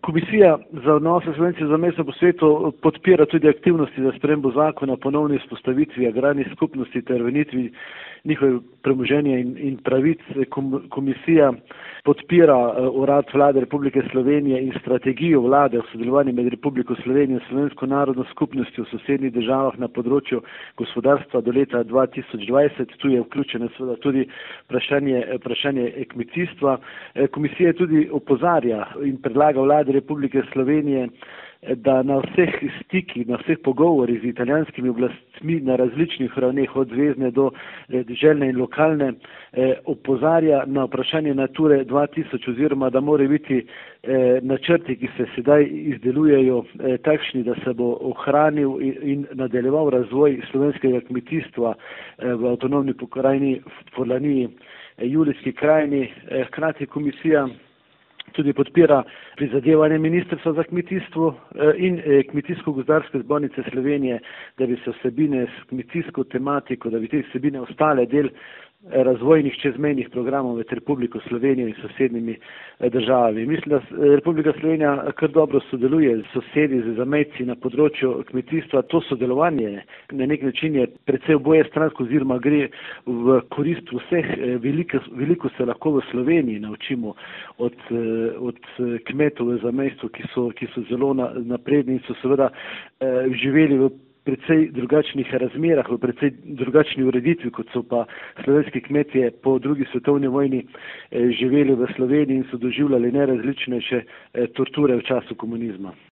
Komisija za odnose Slovencev v zamejstvu po svetu podpira tudi aktivnosti za spremembo zakona o ponovni vzpostavitvi agrarnih skupnosti ter vrnitvi njihove premoženja in pravic. Komisija podpira Urad Vlade Republike Slovenije in strategijo vlade v sodelovanju med Republiko Slovenijo in Slovensko narodno skupnostjo v sosednjih državah na področju gospodarstva do leta 2020. Tu je vključeno seveda tudi vprašanje kmetijstva. Komisija tudi opozarja in predlaga Vladi Republike Slovenije, da na vseh stikih, na vseh pogovorih z italijanskimi oblastmi na različnih ravneh, od zvezne do deželne in lokalne, opozarja na vprašanje Nature 2000 oziroma da mora biti načrti, ki se sedaj izdelujejo, takšni, da se bo ohranil in nadaljeval razvoj slovenskega kmetijstva v avtonomni pokrajini Furlaniji, Julijski krajini. Hkrati komisija tudi podpira prizadevanje Ministrstva za kmetijstvo in Kmetijsko-gozdarske zbornice Slovenije, da bi se vsebine s kmetijsko tematiko, da bi te vsebine ostale del razvojnih čezmejnih programov med Republiko Slovenijo in sosednjimi državami. Mislim, da Republika Slovenija kar dobro sodeluje z sosedi, z zamejci na področju kmetijstva. To sodelovanje na nek način je predvsej obojestransko oziroma gre v korist vseh. Veliko se lahko v Sloveniji naučimo od kmetov v zamejstvu, ki so zelo napredni in so seveda živeli v precej drugačnih razmerah, v precej drugačni ureditvi, kot so pa slovenski kmetje po drugi svetovni vojni živeli v Sloveniji in so doživljali najrazličnejše torture v času komunizma.